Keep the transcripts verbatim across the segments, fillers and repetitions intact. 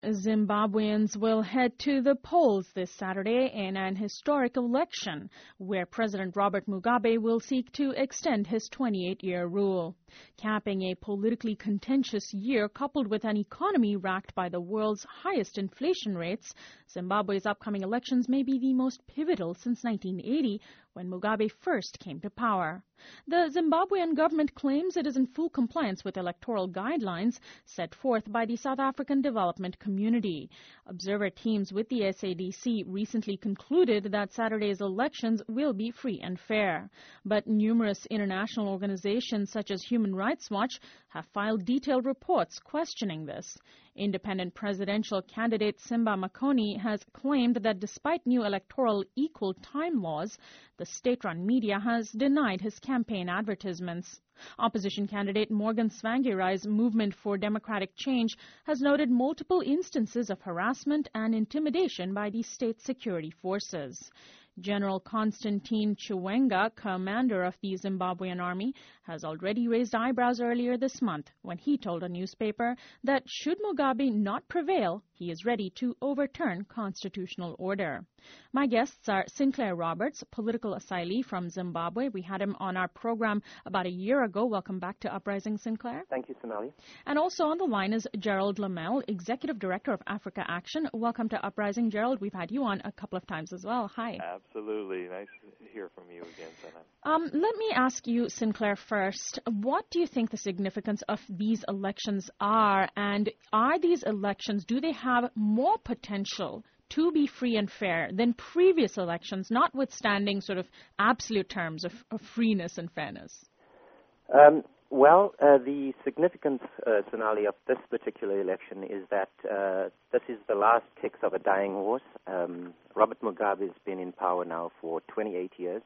Zimbabweans will head to the polls this Saturday in an historic election where President Robert Mugabe will seek to extend his twenty-eight-year rule. Capping a politically contentious year coupled with an economy racked by the world's highest inflation rates, Zimbabwe's upcoming elections may be the most pivotal since nineteen eighty, when Mugabe first came to power. The Zimbabwean government claims it is in full compliance with electoral guidelines set forth by the South African Development Community. Observer teams with the S A D C recently concluded that Saturday's elections will be free and fair. But numerous international organizations such as Human Rights Watch have filed detailed reports questioning this. Independent presidential candidate Simba Makoni has claimed that despite new electoral equal time laws, the state-run media has denied his campaign advertisements. Opposition candidate Morgan Tsvangirai's Movement for Democratic Change has noted multiple instances of harassment and intimidation by the state security forces. General Constantine Chiwenga, commander of the Zimbabwean army, has already raised eyebrows earlier this month when he told a newspaper that should Mugabe not prevail, he is ready to overturn constitutional order. My guests are Sinclair Roberts, political asylee from Zimbabwe. We had him on our program about a year ago. Welcome back to Uprising, Sinclair. Thank you, Sonali. And also on the line is Gerald Lamel, Executive Director of Africa Action. Welcome to Uprising, Gerald. We've had you on a couple of times as well. Hi. Absolutely. Nice to hear from you again, Sana. Um, let me ask you, Sinclair, first. What do you think the significance of these elections are? And are these elections, do they have more potential to be free and fair than previous elections, notwithstanding sort of absolute terms of, of freeness and fairness? Um, well, uh, the significance, uh, Sonali, of this particular election is that uh, this is the last kicks of a dying horse. Um, Robert Mugabe has been in power now for twenty-eight years.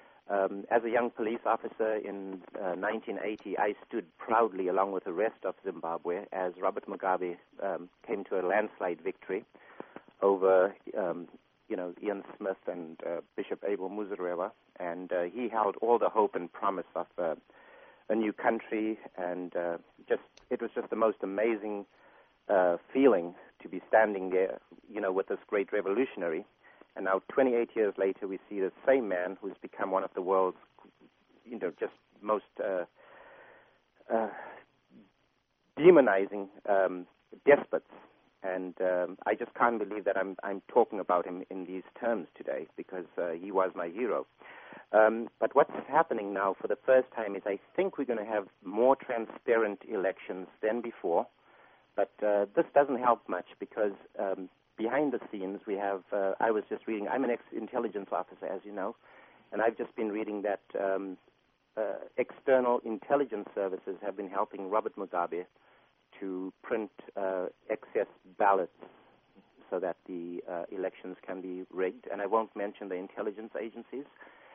Um, as a young police officer in uh, nineteen eighty, I stood proudly along with the rest of Zimbabwe as Robert Mugabe um, came to a landslide victory over, um, you know, Ian Smith and uh, Bishop Abel Muzorewa, and uh, he held all the hope and promise of uh, a new country, and uh, just it was just the most amazing uh, feeling to be standing there, you know, with this great revolutionary. And now, twenty-eight years later, we see the same man who's become one of the world's, you know, just most uh, uh, demonizing um, despots. And um, I just can't believe that I'm I'm talking about him in these terms today, because uh, he was my hero. Um, but what's happening now for the first time is I think we're going to have more transparent elections than before. But uh, this doesn't help much because um, behind the scenes we have, uh, I was just reading, I'm an ex-intelligence officer, as you know, and I've just been reading that um, uh, external intelligence services have been helping Robert Mugabe to print uh, excess ballots so that the uh, elections can be rigged. And I won't mention the intelligence agencies.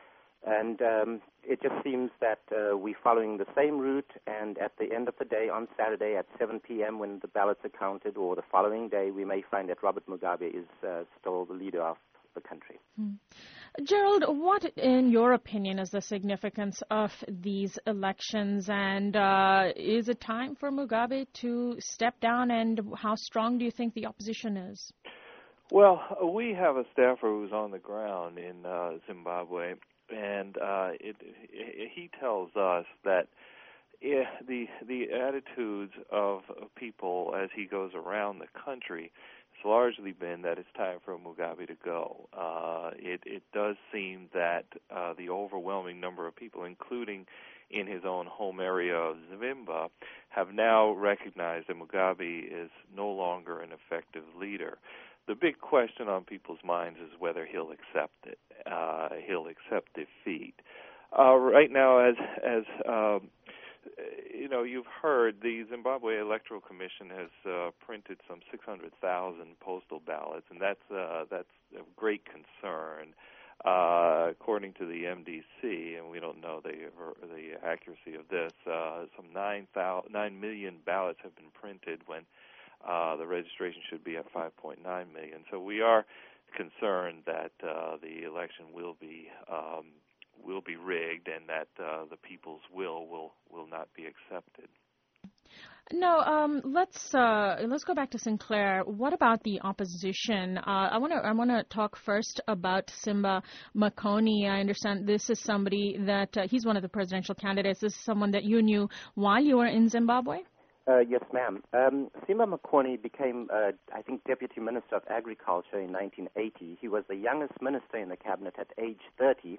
And um, it just seems that uh, we're following the same route, and at the end of the day, on Saturday at seven p.m. when the ballots are counted, or the following day, we may find that Robert Mugabe is uh, still the leader of the country. Hmm. Gerald, what, in your opinion, is the significance of these elections, and uh, is it time for Mugabe to step down, and how strong do you think the opposition is? Well, we have a staffer who's on the ground in uh, Zimbabwe, and uh, it, it, he tells us that eh, the the attitudes of people as he goes around the country has largely been that it's time for Mugabe to go. Uh, it, it does seem that uh, the overwhelming number of people, including in his own home area of Zvimba, have now recognized that Mugabe is no longer an effective leader. The big question on people's minds is whether he'll accept it. Uh, he'll accept defeat. Uh, right now, as as um, you know, you've heard the Zimbabwe Electoral Commission has uh, printed some six hundred thousand postal ballots, and that's uh, that's of great concern. Uh, according to the M D C, and we don't know the the accuracy of this, uh, some nine thousand nine million ballots have been printed when Uh, the registration should be at five point nine million. So we are concerned that uh, the election will be um, will be rigged, and that uh, the people's will will will not be accepted. No, um, let's uh, let's go back to Sinclair. What about the opposition? Uh, I want to I want to talk first about Simba Makoni. I understand this is somebody that uh, he's one of the presidential candidates. This is someone that you knew while you were in Zimbabwe. Uh, yes, ma'am. Um, Simba Makoni became, uh, I think, Deputy Minister of Agriculture in nineteen eighty. He was the youngest minister in the cabinet at age thirty.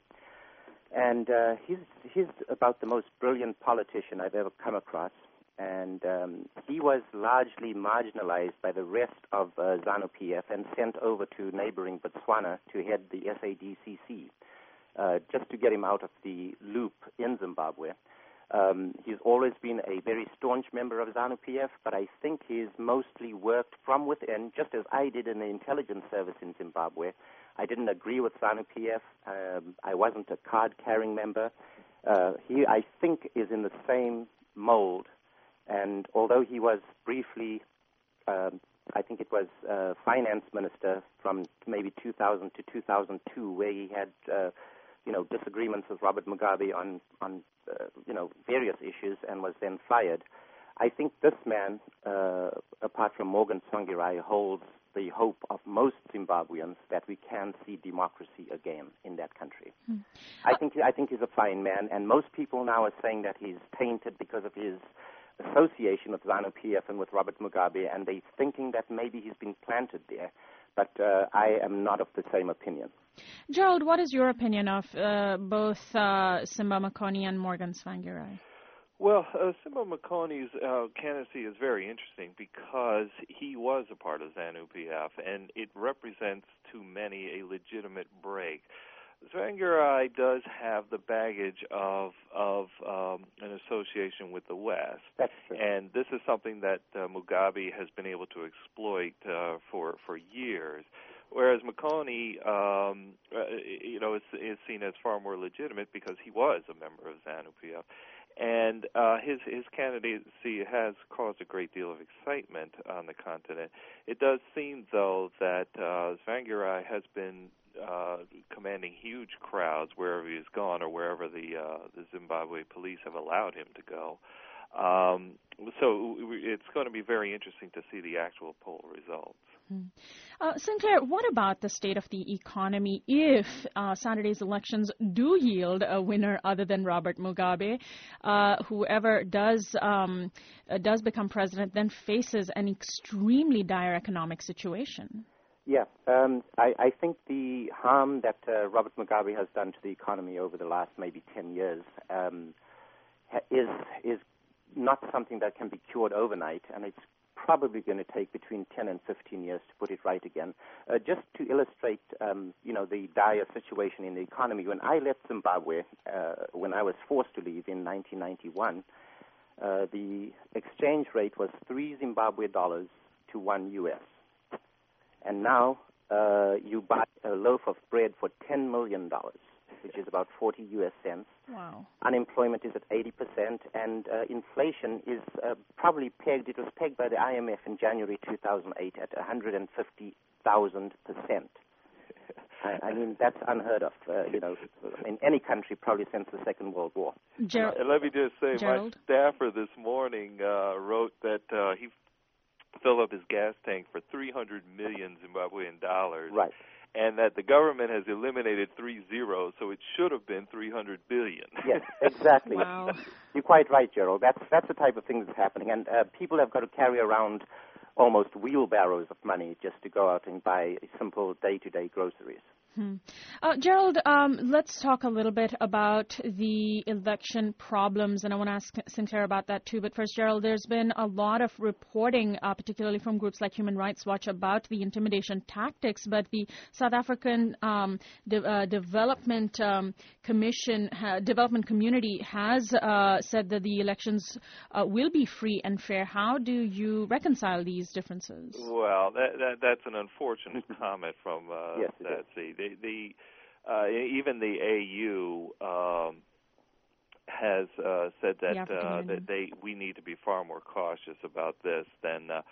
And uh, he's, he's about the most brilliant politician I've ever come across. And um, he was largely marginalized by the rest of uh, ZANU-P F and sent over to neighboring Botswana to head the S A D C C, uh, just to get him out of the loop in Zimbabwe. Um, he's always been a very staunch member of ZANU-P F, but I think he's mostly worked from within, just as I did in the intelligence service in Zimbabwe. I didn't agree with ZANU-P F. Um, I wasn't a card-carrying member. Uh, he, I think, is in the same mold. And although he was briefly, um, I think it was uh, finance minister from maybe two thousand to two thousand two, where he had, uh, you know, disagreements with Robert Mugabe on, on uh, you know, various issues and was then fired. I think this man, uh, apart from Morgan Tsvangirai, holds the hope of most Zimbabweans that we can see democracy again in that country. Hmm. I think I think he's a fine man, and most people now are saying that he's tainted because of his association with ZANU-P F and with Robert Mugabe, and they're thinking that maybe he's been planted there. But uh, I am not of the same opinion. Gerald, what is your opinion of uh, both uh, Simba Makoni and Morgan Tsvangirai? Well, uh, Simba Makoni's uh, candidacy is very interesting because he was a part of ZANU-P F, and it represents to many a legitimate break. Tsvangirai does have the baggage of of um, an association with the West. That's true. And this is something that uh, Mugabe has been able to exploit uh, for for years. Whereas Makoni, um, uh, you know, is, is seen as far more legitimate because he was a member of ZANU-P F. And uh, his his candidacy has caused a great deal of excitement on the continent. It does seem, though, that uh, Tsvangirai has been uh, commanding huge crowds wherever he has gone or wherever the uh, the Zimbabwe police have allowed him to go. Um, so it's going to be very interesting to see the actual poll results. Hmm. Uh, Sinclair, what about the state of the economy if uh, Saturday's elections do yield a winner other than Robert Mugabe? Uh, whoever does um, uh, does become president then faces an extremely dire economic situation. Yeah, um, I, I think the harm that uh, Robert Mugabe has done to the economy over the last maybe ten years um, is is not something that can be cured overnight, and it's probably going to take between ten and fifteen years to put it right again. Uh, just to illustrate, um, you know, the dire situation in the economy, when I left Zimbabwe, uh, when I was forced to leave in nineteen ninety-one, uh, the exchange rate was three Zimbabwe dollars to one U S. And now uh, you buy a loaf of bread for ten million dollars, which is about forty U S cents. Wow. Unemployment is at eighty percent, and uh, inflation is uh, probably pegged, it was pegged by the I M F in January two thousand eight at one hundred fifty thousand percent. I, I mean, that's unheard of, uh, you know, in any country probably since the Second World War. Gerald, and let me just say, Gerald? my staffer this morning uh, wrote that uh, he filled up his gas tank for three hundred million Zimbabwean dollars. Right. And that the government has eliminated three zeros, so it should have been three hundred billion. Yes, exactly. Wow. You're quite right, Gerald. That's that's the type of thing that's happening, and uh, people have got to carry around almost wheelbarrows of money just to go out and buy simple day-to-day groceries. Hmm. Uh, Gerald, um, let's talk a little bit about the election problems, and I want to ask Sinclair about that too. But first, Gerald, there's been a lot of reporting, uh, particularly from groups like Human Rights Watch, about the intimidation tactics. But the South African um, de- uh, Development um, Commission, ha- Development Community has uh, said that the elections uh, will be free and fair. How do you reconcile these differences? Well, that, that that's an unfortunate comment from uh, yes, that. See, the, the uh, even the A U um, has uh, said that the uh, that they we need to be far more cautious about this than uh,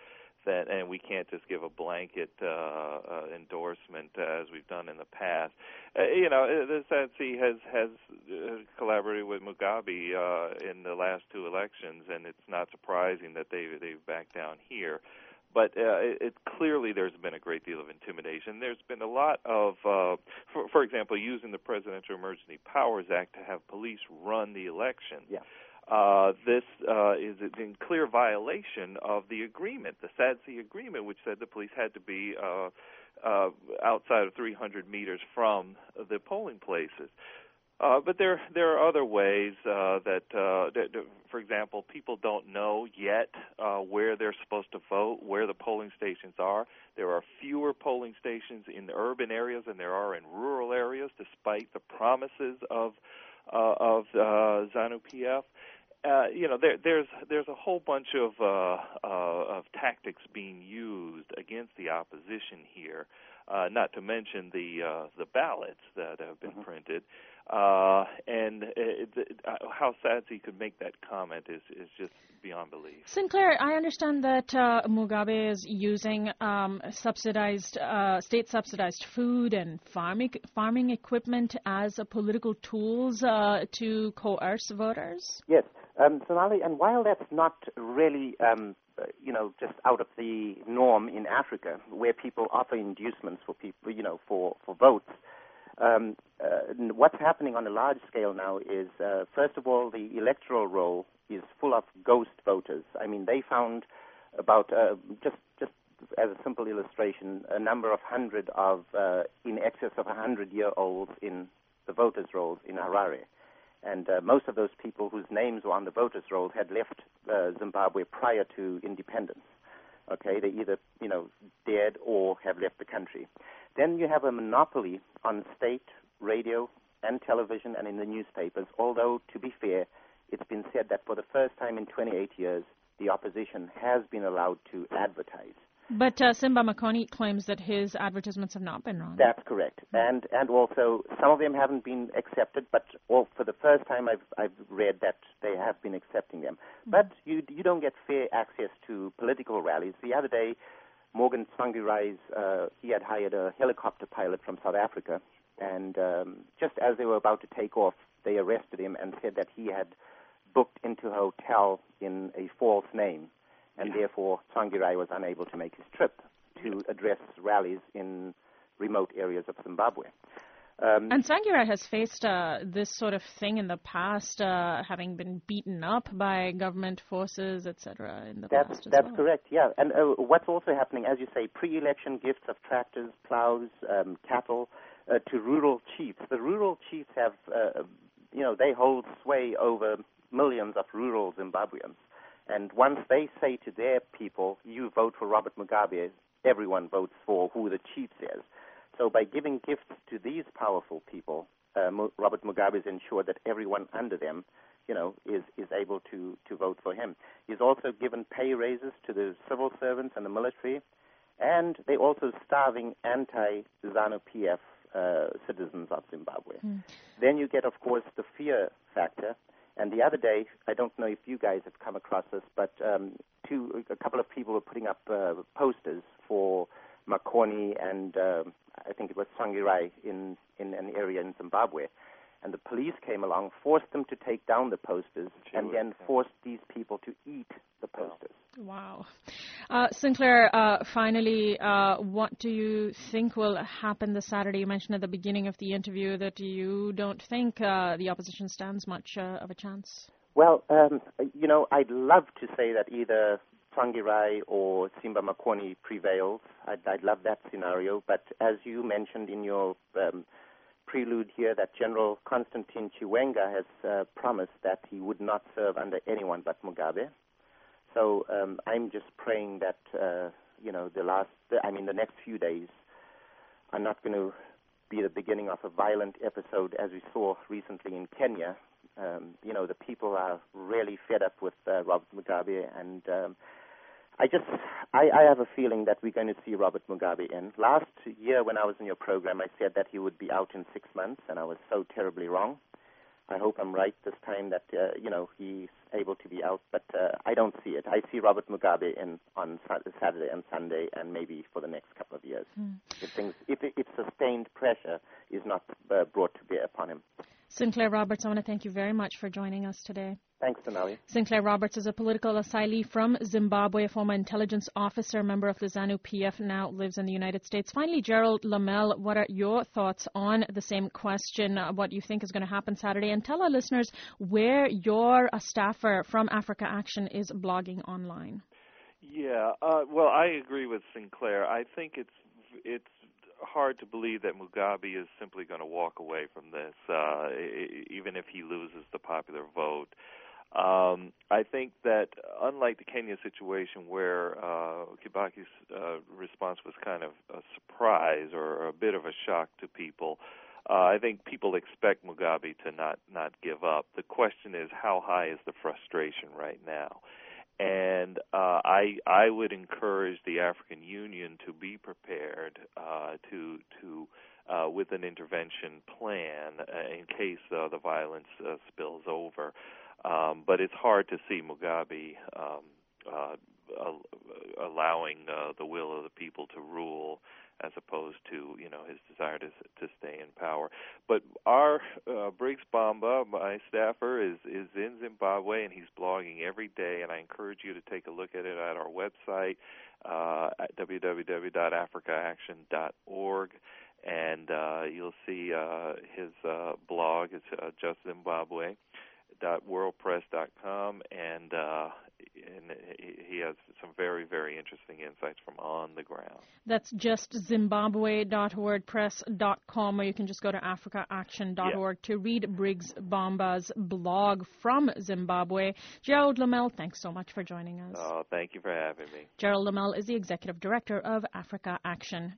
that, and we can't just give a blanket uh, uh, endorsement uh, as we've done in the past. Uh, you know, the S A D C has has uh, collaborated with Mugabe uh, in the last two elections, and it's not surprising that they they've backed down here. But uh, it, it clearly there's been a great deal of intimidation. There's been a lot of, uh, for, for example, using the Presidential Emergency Powers Act to have police run the election. Yeah. Uh, this uh, is in clear violation of the agreement, the S A D C agreement, which said the police had to be uh, uh, outside of three hundred meters from the polling places. Uh, but there there are other ways uh, that, uh, that, for example, people don't know yet uh, where they're supposed to vote, where the polling stations are. There are fewer polling stations in urban areas than there are in rural areas, despite the promises of uh, of uh, ZANU-P F. Uh, you know, there, there's there's a whole bunch of uh, uh, of tactics being used against the opposition here. Uh, not to mention the uh, the ballots that have been mm-hmm. printed. Uh, and it, it, uh, how S A D C could make that comment is, is just beyond belief. Sinclair, I understand that uh, Mugabe is using um, subsidized, uh, state-subsidized food and farming farming equipment as a political tools uh, to coerce voters. Yes, um, Sonali, and while that's not really, um, you know, just out of the norm in Africa, where people offer inducements for people, you know, for for votes. Um, uh, what's happening on a large scale now is, uh, first of all, the electoral roll is full of ghost voters. I mean, they found about, uh, just just as a simple illustration, a number of hundred of, uh, in excess of one hundred year olds in the voters' rolls in Harare. And uh, most of those people whose names were on the voters' rolls had left uh, Zimbabwe prior to independence. Okay, they either, you know, dead or have left the country. Then you have a monopoly on state radio and television and in the newspapers, although, to be fair, it's been said that for the first time in twenty-eight years, the opposition has been allowed to advertise. But uh, Simba Makoni claims that his advertisements have not been run. That's correct. And and also, some of them haven't been accepted, but all, for the first time I've I've read that they have been accepting them. Mm-hmm. But you you don't get fair access to political rallies. The other day, Morgan Tsvangirai's, uh, he had hired a helicopter pilot from South Africa, and um, just as they were about to take off, they arrested him and said that he had booked into a hotel in a false name. And therefore, Tsvangirai was unable to make his trip to address rallies in remote areas of Zimbabwe. Um, and Tsvangirai has faced uh, this sort of thing in the past, uh, having been beaten up by government forces, et cetera, in the that's, past as That's well. correct, yeah. And uh, what's also happening, as you say, pre-election gifts of tractors, plows, um, cattle uh, to rural chiefs. The rural chiefs have, uh, you know, they hold sway over millions of rural Zimbabweans. And once they say to their people, you vote for Robert Mugabe, everyone votes for who the chief says. So by giving gifts to these powerful people, uh, Mo- Robert Mugabe has ensured that everyone under them, you know, is, is able to, to vote for him. He's also given pay raises to the civil servants and the military, and they're also starving anti-ZANU-P F uh, citizens of Zimbabwe. Mm. Then you get, of course, the fear factor. And the other day, I don't know if you guys have come across this, but um, two, a couple of people were putting up uh, posters for Makoni and uh, I think it was Tsvangirai in, in an area in Zimbabwe. And the police came along, forced them to take down the posters, sure, and then yeah. forced these people to eat the posters. Wow. Uh, Sinclair, uh, finally, uh, what do you think will happen this Saturday? You mentioned at the beginning of the interview that you don't think uh, the opposition stands much uh, of a chance. Well, um, you know, I'd love to say that either Tsvangirai or Simba Makoni prevails. I'd, I'd love that scenario. But as you mentioned in your um, prelude here, that General Constantine Chiwenga has uh, promised that he would not serve under anyone but Mugabe. So um, I'm just praying that, uh, you know, the last, I mean, the next few days are not going to be the beginning of a violent episode as we saw recently in Kenya. Um, you know, the people are really fed up with uh, Robert Mugabe, and um, I just, I, I have a feeling that we're going to see Robert Mugabe in. Last year when I was in your program, I said that he would be out in six months, and I was so terribly wrong. I hope I'm right this time that, uh, you know, he's able to be out, but uh, I don't see it. I see Robert Mugabe in on Saturday and Sunday and maybe for the next couple of years. Mm. If things, if, if sustained pressure is not uh, brought to bear upon him. Sinclair Roberts, I want to thank you very much for joining us today. Thanks, Sonali. Sinclair Roberts is a political asylee from Zimbabwe, a former intelligence officer, member of the ZANU P F, now lives in the United States. Finally, Gerald Lamel, what are your thoughts on the same question, uh, what you think is going to happen Saturday? And tell our listeners where your uh, staffer from Africa Action is blogging online. Yeah, uh, well, I agree with Sinclair. I think it's it's hard to believe that Mugabe is simply going to walk away from this, uh, even if he loses the popular vote. Um, I think that unlike the Kenya situation where uh, Kibaki's uh, response was kind of a surprise or a bit of a shock to people, uh, I think people expect Mugabe to not, not give up. The question is, how high is the frustration right now? And uh, I I would encourage the African Union to be prepared uh, to to uh, with an intervention plan uh, in case uh, the violence uh, spills over. Um, but it's hard to see Mugabe um, uh, uh, allowing uh, the will of the people to rule, as opposed to, you know, his desire to to stay in power. But our uh, Briggs Bamba, my staffer, is is in Zimbabwe, and he's blogging every day, and I encourage you to take a look at it at our website, uh, at w w w dot africa action dot org, and uh, you'll see uh, his uh, blog. It's uh, just Zimbabwe dot worldpress dot com, and uh, and he has some very, very interesting insights from on the ground. That's just zimbabwe dot wordpress dot com, or you can just go to africa action dot org yeah. to read Briggs Bamba's blog from Zimbabwe. Gerald Lamel, thanks so much for joining us. Oh, thank you for having me. Gerald Lamel is the Executive Director of Africa Action.